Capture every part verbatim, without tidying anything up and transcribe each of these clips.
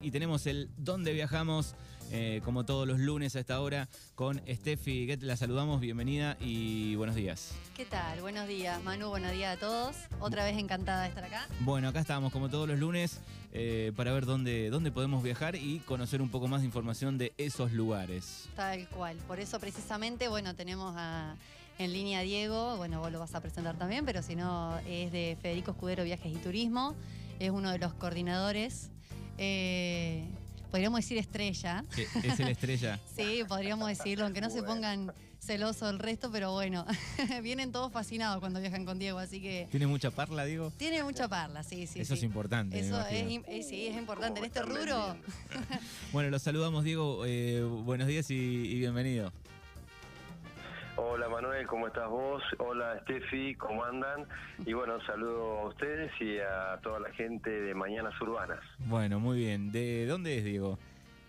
y tenemos el ¿Dónde viajamos? Eh, como todos los lunes a esta hora con Steffi Guet. La saludamos, bienvenida y buenos días. ¿Qué tal? Buenos días, Manu, buenos días a todos. Otra vez encantada de estar acá. Bueno, acá estamos como todos los lunes eh, para ver dónde, dónde podemos viajar y conocer un poco más de información de esos lugares. Tal cual. Por eso precisamente, bueno, tenemos a, en línea a Diego. Bueno, vos lo vas a presentar también, pero si no, es de Federico Escudero Viajes y Turismo. Es uno de los coordinadores. Eh, podríamos decir estrella. ¿Es el estrella? Sí, podríamos decirlo, aunque no se pongan celosos el resto, pero bueno, vienen todos fascinados cuando viajan con Diego, así que... ¿Tiene mucha parla, Diego? Tiene mucha parla, sí, sí. Eso sí. es importante. Eso es, es, sí, es importante en este rubro. Bueno, los saludamos, Diego. Eh, buenos días y, y bienvenido. Hola Manuel, ¿cómo estás vos? Hola Steffi, ¿cómo andan? Y bueno, saludo a ustedes y a toda la gente de Mañanas Urbanas. Bueno, muy bien. ¿De dónde es, Diego?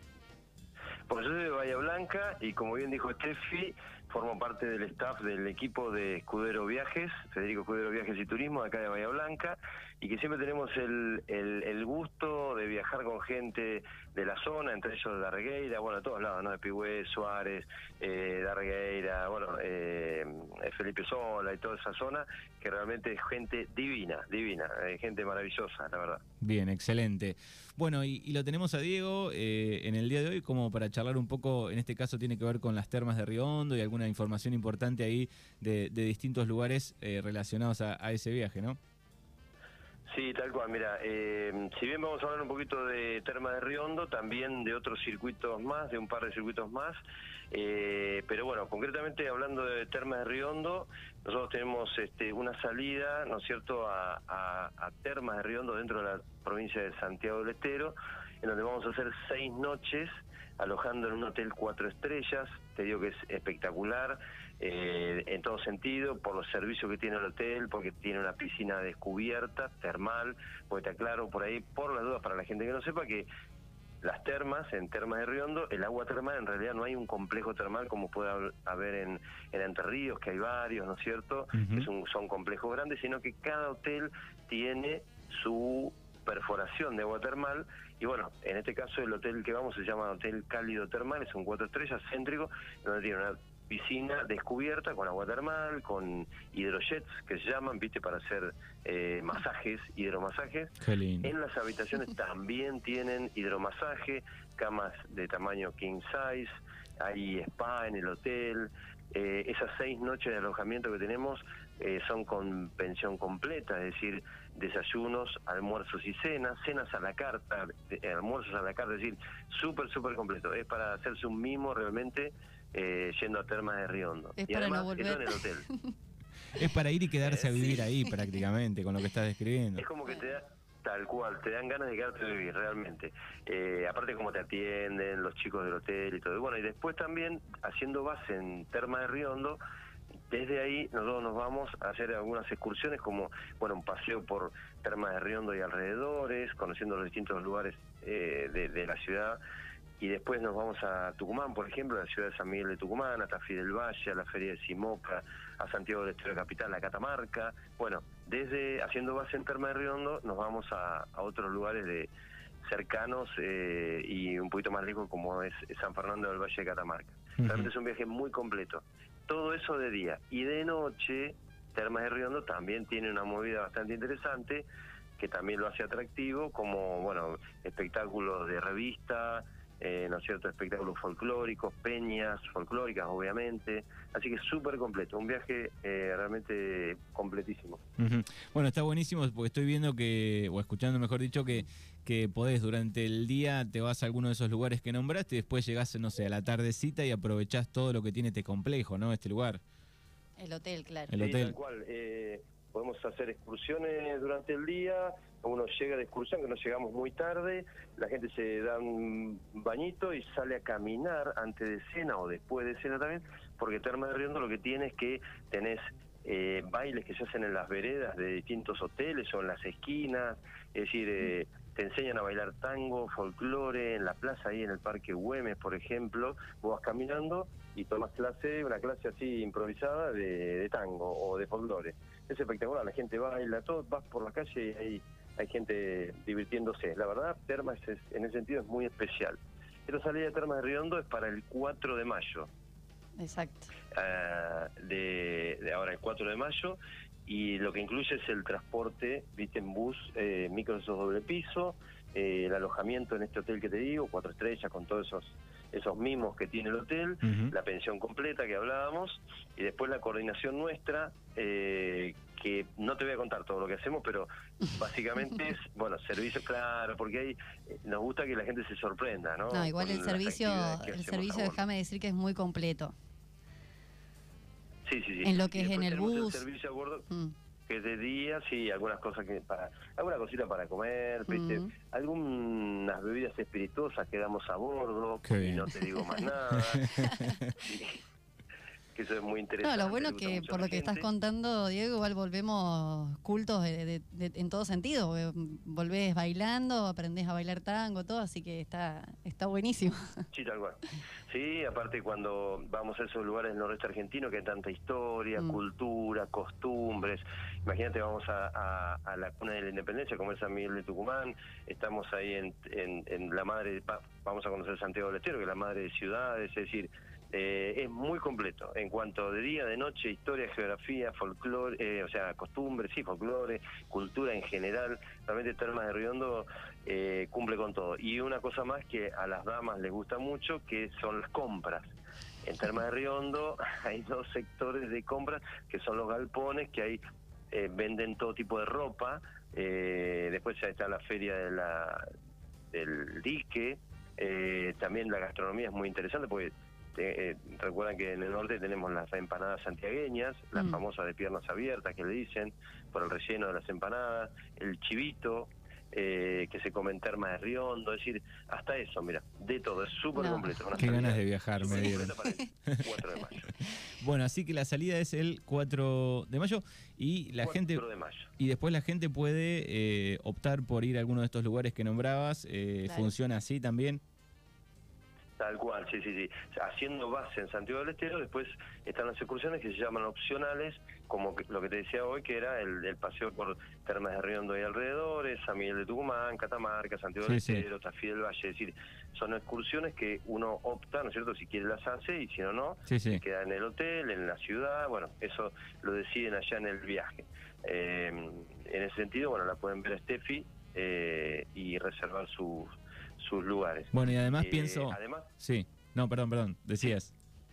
Pues yo soy de Bahía Blanca y como bien dijo Steffi, formo parte del staff del equipo de Escudero Viajes, Federico Escudero Viajes y Turismo, acá de Bahía Blanca, y que siempre tenemos el, el, el gusto de viajar con gente de la zona, entre ellos de Darregueira, bueno, de todos lados, ¿no? De Pigüé, Suárez, eh, Darregueira, bueno, eh, Felipe Sola y toda esa zona, que realmente es gente divina, divina, eh, gente maravillosa, la verdad. Bien, excelente. Bueno, y, y lo tenemos a Diego eh, en el día de hoy como para charlar un poco, en este caso tiene que ver con las termas de Río Hondo y alguna información importante ahí de, de distintos lugares eh, relacionados a, a ese viaje, ¿no? Sí, tal cual. Mira, eh, si bien vamos a hablar un poquito de Termas de Río Hondo, también de otros circuitos más, de un par de circuitos más, eh, pero bueno, concretamente hablando de Termas de Río Hondo, nosotros tenemos este, una salida, ¿no es cierto?, a, a, a Termas de Río Hondo dentro de la provincia de Santiago del Estero, en donde vamos a hacer seis noches alojando en un hotel cuatro estrellas. Te digo que es espectacular eh, en todo sentido, por los servicios que tiene el hotel, porque tiene una piscina descubierta, termal, porque te aclaro por ahí, por las dudas para la gente que no sepa, que las termas, en Termas de Río Hondo, el agua termal, en realidad no hay un complejo termal como puede haber en, en Entre Ríos, que hay varios, ¿no es cierto?, uh-huh. que son, son complejos grandes, sino que cada hotel tiene su perforación de agua termal, y bueno, en este caso el hotel que vamos se llama Hotel Cálido Termal, es un cuatro estrellas céntrico, donde tiene una piscina descubierta con agua termal, con hidrojets que se llaman, viste, para hacer eh, masajes, hidromasajes. Qué lindo. En las habitaciones también tienen hidromasaje, camas de tamaño king size, hay spa en el hotel. Eh, esas seis noches de alojamiento que tenemos eh, son con pensión completa, es decir, desayunos, almuerzos y cenas, cenas a la carta, eh, almuerzos a la carta, es decir, súper, súper completo. Es para hacerse un mimo realmente eh, yendo a Termas de Río Hondo. Es y para además, no volver. eso en el hotel. Es para ir y quedarse Eh, a vivir sí. ahí prácticamente, con lo que estás describiendo. Es como que te da... Tal cual, te dan ganas de quedarte a vivir, realmente. Eh, aparte cómo te atienden los chicos del hotel y todo. Y bueno, y después también, haciendo base en Termas de Río Hondo, desde ahí nosotros nos vamos a hacer algunas excursiones como, bueno, un paseo por Termas de Río Hondo y alrededores, conociendo los distintos lugares eh, de, de la ciudad. Y después nos vamos a Tucumán, por ejemplo, a la ciudad de San Miguel de Tucumán, a Tafí del Valle, a la Feria de Simoca, a Santiago del Estero Capital, a Catamarca. Bueno, desde haciendo base en Termas de Río Hondo nos vamos a, a otros lugares de cercanos eh, y un poquito más lejos, como es San Fernando del Valle de Catamarca. Uh-huh. Realmente es un viaje muy completo. Todo eso de día. Y de noche, Termas de Río Hondo también tiene una movida bastante interesante, que también lo hace atractivo, como, bueno, espectáculos de revista, Eh, ¿no es cierto?, espectáculos folclóricos, peñas folclóricas, obviamente, así que súper completo, un viaje eh, realmente completísimo. Uh-huh. Bueno, está buenísimo porque estoy viendo que, o escuchando mejor dicho, que, que podés durante el día, te vas a alguno de esos lugares que nombraste y después llegás, no sé, a la tardecita y aprovechás todo lo que tiene este complejo, ¿no?, este lugar. El hotel, claro. El sí, hotel. Tal cual, eh, podemos hacer excursiones durante el día, uno llega de excursión, que no llegamos muy tarde, la gente se da un bañito y sale a caminar antes de cena o después de cena también, porque Termas de Río Hondo lo que tiene es que tenés eh, bailes que se hacen en las veredas de distintos hoteles o en las esquinas, es decir, eh, te enseñan a bailar tango, folclore, en la plaza ahí en el Parque Güemes, por ejemplo, vos vas caminando y tomas clase, una clase así improvisada de, de tango o de folclore. Es espectacular, la gente baila, todo, vas por la calle y hay hay gente divirtiéndose. La verdad, Termas es, en ese sentido es muy especial. Esta salida de Termas de Riondo es para el cuatro de mayo. Exacto. Uh, de, de ahora el cuatro de mayo, y lo que incluye es el transporte, viste, en bus, eh, micros doble piso, eh, el alojamiento en este hotel que te digo, cuatro estrellas, con todos esos esos mimos que tiene el hotel, uh-huh. La pensión completa que hablábamos, y después la coordinación nuestra, eh, que no te voy a contar todo lo que hacemos, pero básicamente es, bueno, servicio, claro, porque ahí eh, nos gusta que la gente se sorprenda, ¿no? No, igual el servicio, el servicio, déjame decir que es muy completo. Sí, sí, sí. En lo que es en el bus. El servicio a bordo, mm. que es de día, sí, algunas cosas que para, alguna cosita para comer, ¿viste? Mm. Algunas bebidas espirituosas que damos a bordo, y no te digo más nada. Sí. Que eso es muy interesante. No, lo bueno que por lo que gente. Estás contando, Diego, igual volvemos cultos de, de, de, en todo sentido. Volvés bailando, aprendés a bailar tango, todo, así que está está buenísimo. Sí, tal cual. Sí, aparte cuando vamos a esos lugares del noroeste argentino que hay tanta historia, mm. cultura, costumbres. Imagínate, vamos a, a, a la cuna de la Independencia, como es San Miguel de Tucumán, estamos ahí en, en, en la madre, vamos a conocer Santiago del Estero, que es la madre de ciudades, es decir, Eh, es muy completo en cuanto de día, de noche, historia, geografía, folclore, eh, o sea, costumbres, sí, folclore, cultura en general. Realmente Termas de Riondo eh, cumple con todo. Y una cosa más que a las damas les gusta mucho, que son las compras. En Termas de Riondo hay dos sectores de compras, que son los galpones, que ahí eh, venden todo tipo de ropa. Eh, después ya está la feria de la, del dique. Eh, también la gastronomía es muy interesante, porque Eh, recuerdan que en el norte tenemos las empanadas santiagueñas, las mm. famosas de piernas abiertas que le dicen, por el relleno de las empanadas, el chivito, eh, que se come en Termas de Riondo, es decir, hasta eso, mira, de todo, es súper no. completo. Qué ganas de viajar, me dieron. cuatro de mayo. Bueno, así que la salida es el cuatro de mayo y la gente de mayo. Y después la gente puede eh, optar por ir a alguno de estos lugares que nombrabas, eh, claro. ¿Funciona así también? Tal cual, sí, sí, sí. O sea, haciendo base en Santiago del Estero, después están las excursiones que se llaman opcionales, como que, lo que te decía hoy, que era el, el paseo por Termas de Riondo y alrededores, San Miguel de Tucumán, Catamarca, Santiago del sí, Estero, sí. Tafí del Valle. Es decir, son excursiones que uno opta, ¿no es cierto?, si quiere las hace, y si no, no, sí, sí. se queda en el hotel, en la ciudad. Bueno, eso lo deciden allá en el viaje. Eh, en ese sentido, bueno, la pueden ver a Steffi eh, y reservar sus sus lugares. Bueno, y además eh, pienso... Además, sí, no, perdón, perdón, decías.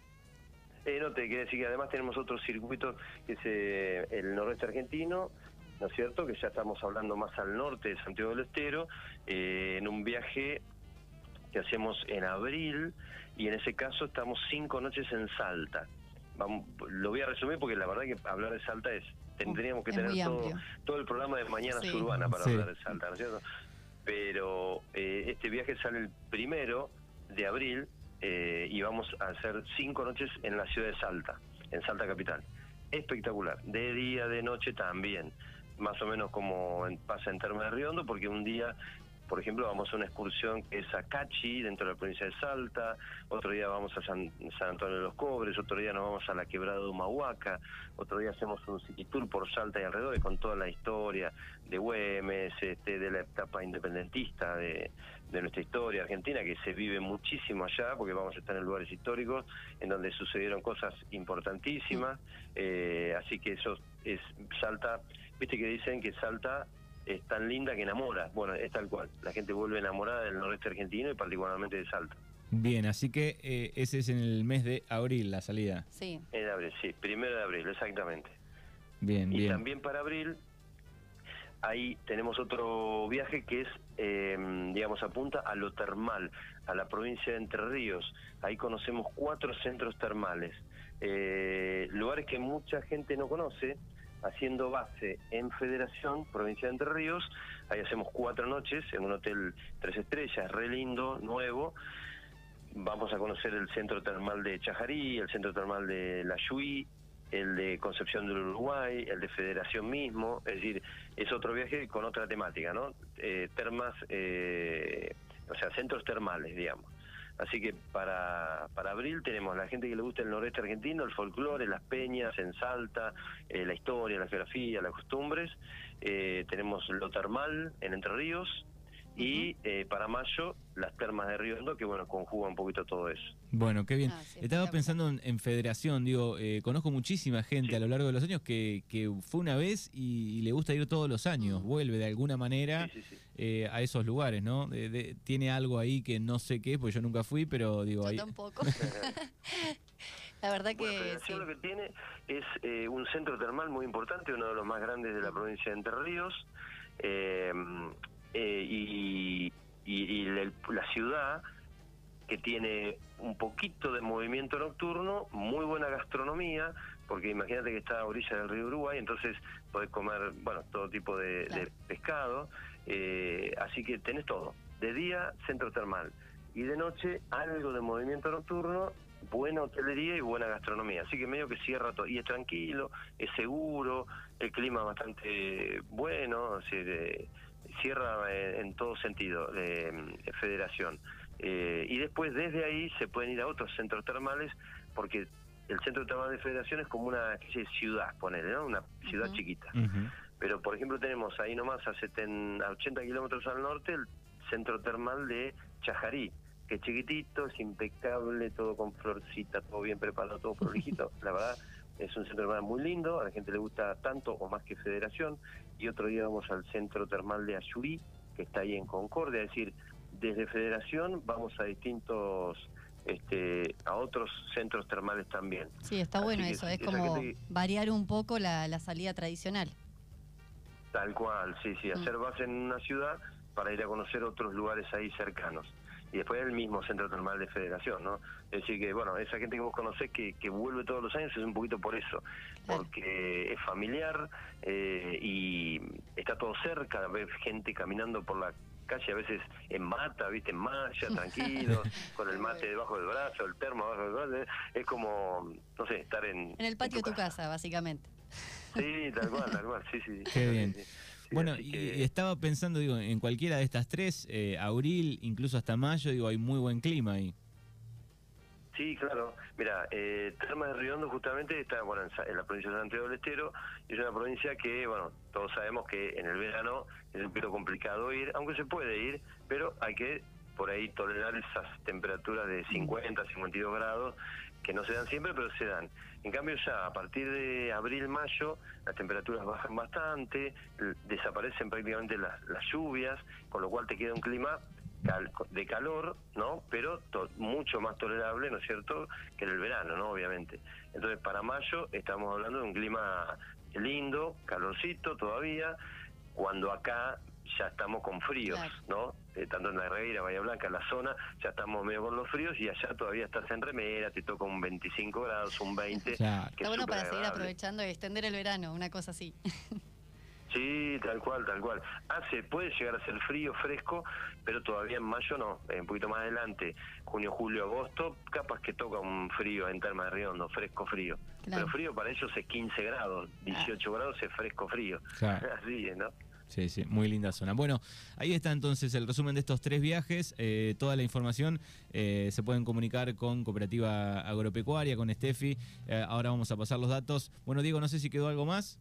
Eh, no, te quería decir que además tenemos otro circuito, que es eh, el noroeste argentino, ¿no es cierto?, que ya estamos hablando más al norte de Santiago del Estero, eh, en un viaje que hacemos en abril, y en ese caso estamos cinco noches en Salta. Vamos, lo voy a resumir porque la verdad que hablar de Salta es... Tendríamos que es tener todo, todo el programa de Mañana sí. Urbana para sí. hablar de Salta, ¿no es cierto? Pero eh, este viaje sale el primero de abril eh, y vamos a hacer cinco noches en la ciudad de Salta, en Salta capital. Espectacular, de día, de noche también, más o menos como en, pasa en Termas de Riondo, porque un día, por ejemplo, vamos a una excursión que es a Cachi, dentro de la provincia de Salta, otro día vamos a San, San Antonio de los Cobres, otro día nos vamos a la Quebrada de Humahuaca, otro día hacemos un city tour por Salta y alrededores con toda la historia de Güemes, este, de la etapa independentista de, de nuestra historia argentina, que se vive muchísimo allá, porque vamos a estar en lugares históricos en donde sucedieron cosas importantísimas, eh, así que eso es Salta, viste que dicen que Salta es tan linda que enamora. Bueno, es tal cual. La gente vuelve enamorada del noroeste argentino y particularmente de Salta. Bien, así que eh, ese es en el mes de abril la salida. Sí. En abril, sí. Primero de abril, exactamente. Bien, y bien. Y también para abril, ahí tenemos otro viaje que es, eh, digamos, apunta a lo termal, a la provincia de Entre Ríos. Ahí conocemos cuatro centros termales. Eh, lugares que mucha gente no conoce, haciendo base en Federación, provincia de Entre Ríos. Ahí hacemos cuatro noches en un hotel tres estrellas, re lindo, nuevo. Vamos a conocer el centro termal de Chajarí, el centro termal de La Yuí, el de Concepción del Uruguay, el de Federación mismo. Es decir, es otro viaje con otra temática, ¿no? Eh, termas, eh, o sea, centros termales, digamos. Así que para, para abril tenemos la gente que le gusta el noroeste argentino, el folclore, las peñas en Salta, eh, la historia, la geografía, las costumbres, eh, tenemos lo termal en Entre Ríos, y eh, para mayo las termas de Río Hondo, que bueno, conjuga un poquito todo eso. Bueno, qué bien. Ah, sí, Estaba espectacular. pensando en, en federación, digo, eh, conozco muchísima gente Sí. a lo largo de los años que, que fue una vez y, y le gusta ir todos los años, Mm. vuelve de alguna manera Sí, sí, sí. eh, a esos lugares, ¿no? De- de- tiene algo ahí que no sé qué, pues yo nunca fui, pero digo, Yo ahí... tampoco. La verdad que Bueno, sí. Federación lo que tiene es eh, un centro termal muy importante, uno de los más grandes de la provincia de Entre Ríos, eh, eh, y, y, y el- la ciudad que tiene un poquito de movimiento nocturno, muy buena gastronomía, porque imagínate que está a orilla del río Uruguay, entonces podés comer, bueno, todo tipo de, Claro. de pescado, eh, así que tenés todo. De día, centro termal, y de noche, algo de movimiento nocturno, buena hotelería y buena gastronomía, así que medio que cierra todo, y es tranquilo, es seguro, el clima bastante bueno, así de- cierra en, en todo sentido, eh, Federación. Eh, y después desde ahí se pueden ir a otros centros termales, porque el centro termal de Federación es como una especie de ciudad, ponele, ¿no? Una ciudad Ujú. chiquita. Ujú. Pero por ejemplo tenemos ahí nomás a, seten, a ochenta kilómetros al norte el centro termal de Chajarí, que es chiquitito, es impecable, todo con florcita, todo bien preparado, todo prolijito. La verdad es un centro termal muy lindo, a la gente le gusta tanto o más que Federación. Y otro día vamos al centro termal de Ayurí, que está ahí en Concordia, es decir, desde Federación vamos a distintos, este, a otros centros termales también. Sí, está Así bueno que eso. sí, Es esa como gente que- variar un poco la, la salida tradicional. Tal cual, sí, sí, Mm. hacer base en una ciudad para ir a conocer otros lugares ahí cercanos. Y después el mismo centro termal de Federación, ¿no? Es decir que, bueno, esa gente que vos conocés que, que vuelve todos los años es un poquito por eso, Claro. porque es familiar eh, y está todo cerca, ves gente caminando por la calle a veces en mata, viste, en malla, tranquilos, con el mate debajo del brazo, el termo debajo del brazo, es como, no sé, estar en... En el patio en de tu casa, básicamente. Sí, tal cual, tal cual, sí, sí. Qué sí, bien. sí, sí. Sí, Bueno, así y, que- y estaba pensando, digo, en cualquiera de estas tres, eh, abril, incluso hasta mayo, digo, hay muy buen clima ahí. Sí, claro. Mira, eh, Termas de Río Hondo justamente está, bueno, en, Sa- en la provincia de Santiago del Estero, y es una provincia que, bueno, todos sabemos que en el verano es un poquito complicado ir, aunque se puede ir, pero hay que por ahí tolerar esas temperaturas de cincuenta, cincuenta y dos grados, que no se dan siempre, pero se dan. En cambio ya a partir de abril, mayo, las temperaturas bajan bastante, l- desaparecen prácticamente las, las lluvias, con lo cual te queda un clima cal- de calor, ¿no? Pero to- mucho más tolerable, ¿no es cierto?, que en el verano, ¿no? Obviamente. Entonces, para mayo estamos hablando de un clima lindo, calorcito todavía, cuando acá ya estamos con fríos, Claro. ¿no? Eh, tanto en la Herreira, Bahía Blanca, en la zona, ya estamos medio con los fríos, y allá todavía estás en remera, te toca un veinticinco grados, un veinte, Claro. que Está es bueno para súper seguir agradable. aprovechando y extender el verano, una cosa así. Sí, tal cual, tal cual. Hace, puede llegar a ser frío, fresco, pero todavía en mayo no, eh, un poquito más adelante, junio, julio, agosto, capaz que toca un frío en Termas de Río Hondo, fresco, frío. Claro. Pero frío para ellos es quince grados, dieciocho grados es fresco, frío. Claro. Así es, ¿no? Sí, sí, muy linda zona. Bueno, ahí está entonces el resumen de estos tres viajes. Eh, toda la información eh, se pueden comunicar con Cooperativa Agropecuaria, con Steffi. Eh, ahora vamos a pasar los datos. Bueno, Diego, no sé si quedó algo más.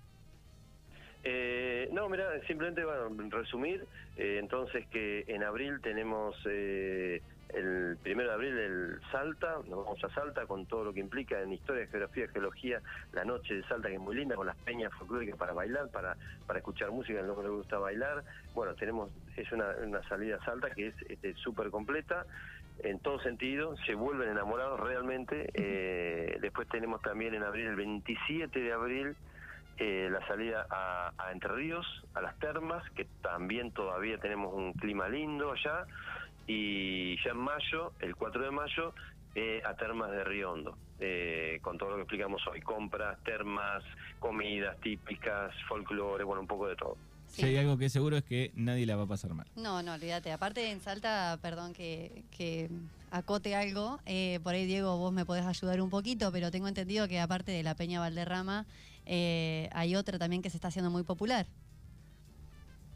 Eh, no, mira, simplemente, bueno, resumir, eh, entonces que en abril tenemos eh, el primero de abril el Salta, nos vamos a Salta con todo lo que implica en historia, geografía, geología, la noche de Salta que es muy linda, con las peñas folclóricas para bailar, para para escuchar música, a los que les gusta bailar. Bueno, tenemos, es una, una salida a Salta que es este, súper completa, en todo sentido, se vuelven enamorados realmente. Eh, después tenemos también en abril, el veintisiete de abril, Eh, la salida a, a Entre Ríos, a las termas, que también todavía tenemos un clima lindo allá, y ya en mayo, el cuatro de mayo, eh, a Termas de Río Hondo, eh, con todo lo que explicamos hoy, compras, termas, comidas típicas, folclore, bueno, un poco de todo. Sí. Si hay algo que es seguro es que nadie la va a pasar mal. No, no, olvídate. Aparte en Salta, perdón que, que acote algo, eh, por ahí Diego vos me podés ayudar un poquito, pero tengo entendido que aparte de la Peña Valderrama, eh, hay otra también que se está haciendo muy popular.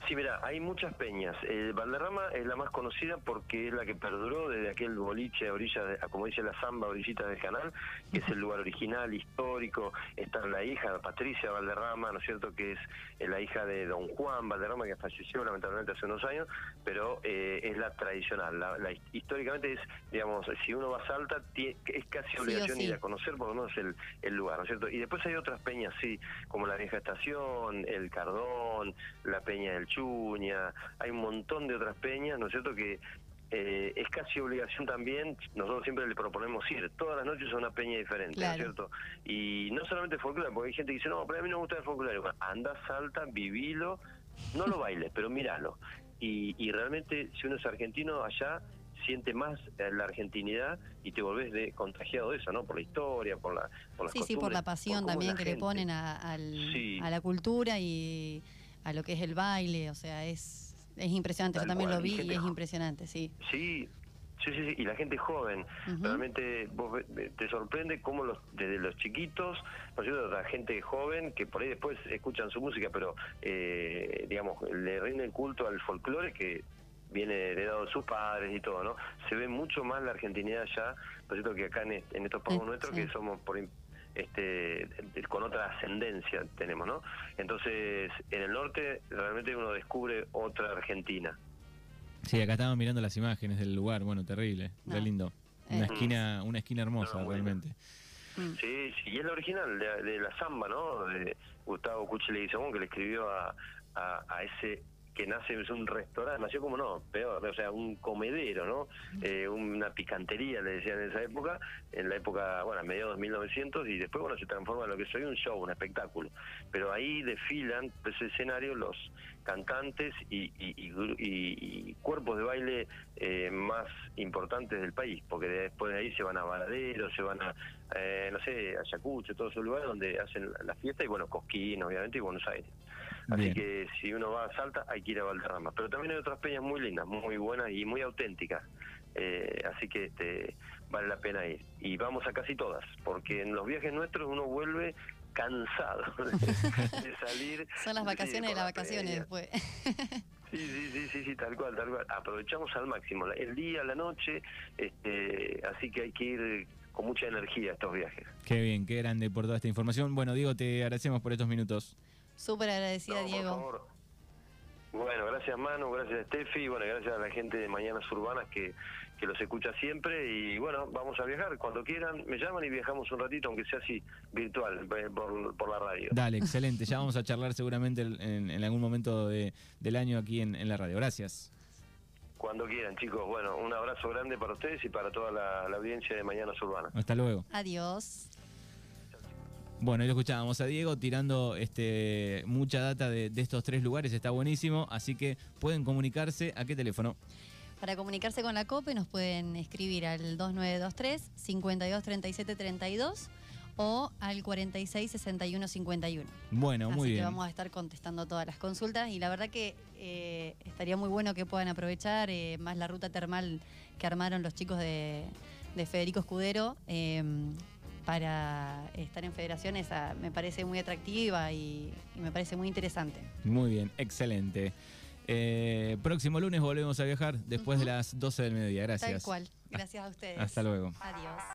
Sí, mira, hay muchas peñas. Eh, Valderrama es la más conocida porque es la que perduró desde aquel boliche a orillas, de, como dice la Zamba, orillitas del canal, que es el lugar original, histórico. Está la hija, Patricia Valderrama, ¿no es cierto?, que es eh, la hija de don Juan Valderrama, que falleció lamentablemente hace unos años, pero eh, es la tradicional. La, la, históricamente es, digamos, si uno va a Salta, tiene, es casi obligación sí sí. ir a conocer por lo menos el, el lugar, ¿no es cierto? Y después hay otras peñas, sí, como la Vieja Estación, el Cardón, la Peña del Chuña, hay un montón de otras peñas, ¿no es cierto?, que eh, es casi obligación también. Nosotros siempre le proponemos ir todas las noches a una peña diferente, claro, ¿no es cierto? Y no solamente folclore, porque hay gente que dice, no, pero a mí no me gusta el folclore. Bueno, anda, salta, vivilo, no lo bailes, pero míralo. Y, y realmente, si uno es argentino, allá siente más la argentinidad y te volvés de contagiado de eso, ¿no? Por la historia, por la por las Sí, sí, por la pasión por también que gente le ponen a, al, sí. a la cultura y a lo que es el baile, o sea, es, es impresionante. Tal Yo también cual. lo vi y, y es impresionante, sí. Sí, sí, sí, sí. Y la gente joven, uh-huh. realmente vos te sorprende cómo los, desde los chiquitos, ¿no es cierto?, la gente joven que por ahí después escuchan su música, pero eh, digamos, le rinden culto al folclore que viene heredado de sus padres y todo, ¿no? Se ve mucho más la argentinidad allá, por cierto, que acá en, en estos pagos sí, nuestros, sí. que somos por este con otra ascendencia tenemos, ¿no? Entonces, en el norte realmente uno descubre otra Argentina. Sí, acá estamos mirando las imágenes del lugar, bueno, terrible, no. re lindo. Una eh. esquina, una esquina hermosa, no, realmente. Bueno. Sí, sí, y es la original de, de la Zamba, ¿no? De Gustavo Cuchi Leguizamón, que le escribió a, a, a ese que nace, es un restaurante, nació como no, peor, o sea, un comedero, ¿no? Eh, una picantería, le decían en esa época, en la época, bueno, a mediados de mil novecientos, y después, bueno, se transforma en lo que es hoy un show, un espectáculo. Pero ahí desfilan, ese escenario, los cantantes y, y, y, y, y cuerpos de baile eh, más importantes del país, porque después de ahí se van a Varadero, se van a, eh, no sé, a Ayacucho, todos esos lugares donde hacen la fiesta, y bueno, Cosquín, obviamente, y Buenos Aires. Así Bien. que si uno va a Salta hay que ir a Valderrama, pero también hay otras peñas muy lindas, muy buenas y muy auténticas, eh, así que este, vale la pena ir. Y vamos a casi todas, porque en los viajes nuestros uno vuelve cansado de, de salir. Son las vacaciones sí, de las vacaciones después. Sí, sí, sí, sí, sí, tal cual, tal cual. Aprovechamos al máximo el día, la noche, este, así que hay que ir con mucha energía a estos viajes. Qué bien, qué grande por toda esta información. Bueno, Diego, te agradecemos por estos minutos. Súper agradecida, no, Diego. Por favor. Bueno, gracias Manu, gracias Steffi, y bueno, gracias a la gente de Mañanas Urbanas que, que los escucha siempre, y bueno, vamos a viajar, cuando quieran me llaman y viajamos un ratito, aunque sea así, virtual, por, por la radio. Dale, excelente, ya vamos a charlar seguramente en, en algún momento de, del año aquí en, en la radio, gracias. Cuando quieran, chicos, bueno, un abrazo grande para ustedes y para toda la, la audiencia de Mañanas Urbanas. Hasta luego. Adiós. Bueno, ahí lo escuchábamos a Diego tirando este mucha data de, de estos tres lugares, está buenísimo, así que pueden comunicarse. ¿A qué teléfono? Para comunicarse con la COPE nos pueden escribir al dos nueve dos tres, cinco dos tres siete tres dos o al cuarenta y seis, sesenta y uno, cincuenta y uno. Bueno, muy Así bien. que vamos a estar contestando todas las consultas, y la verdad que eh, estaría muy bueno que puedan aprovechar eh, más la ruta termal que armaron los chicos de, de Federico Escudero. Eh, para estar en Federación, esa me parece muy atractiva y, y me parece muy interesante. Muy bien, excelente. Eh, próximo lunes volvemos a viajar después uh-huh. de las doce del mediodía. Gracias. Tal cual. Gracias a ustedes. Hasta luego. Adiós.